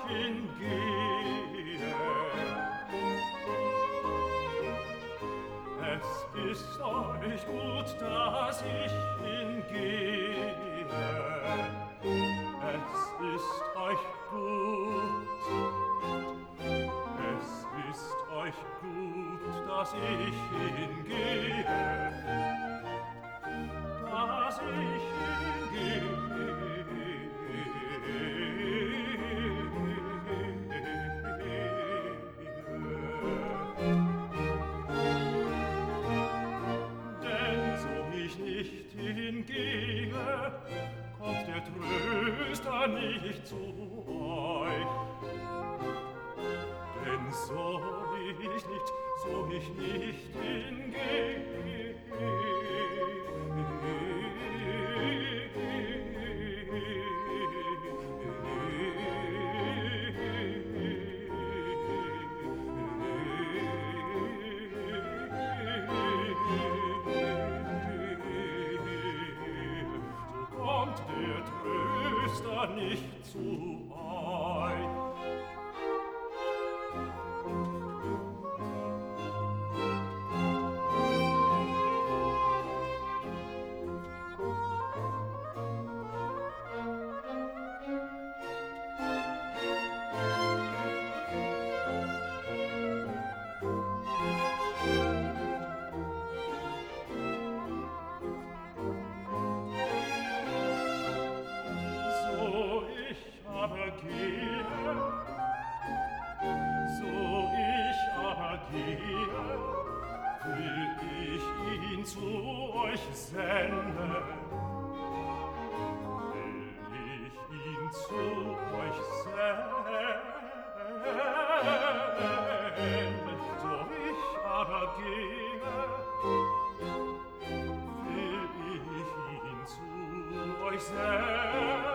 hingehe. Es ist euch gut, dass ich hingehe. Es ist euch gut. Es ist euch gut, dass ich hingehe. Dass ich hingehe, kommt der Tröster nicht zu euch. Denn so ich nicht hingehe, der Tröster nicht zu euch. Will ich ihn zu euch senden, will ich ihn zu euch senden, so ich aber gehe, will ich ihn zu euch senden.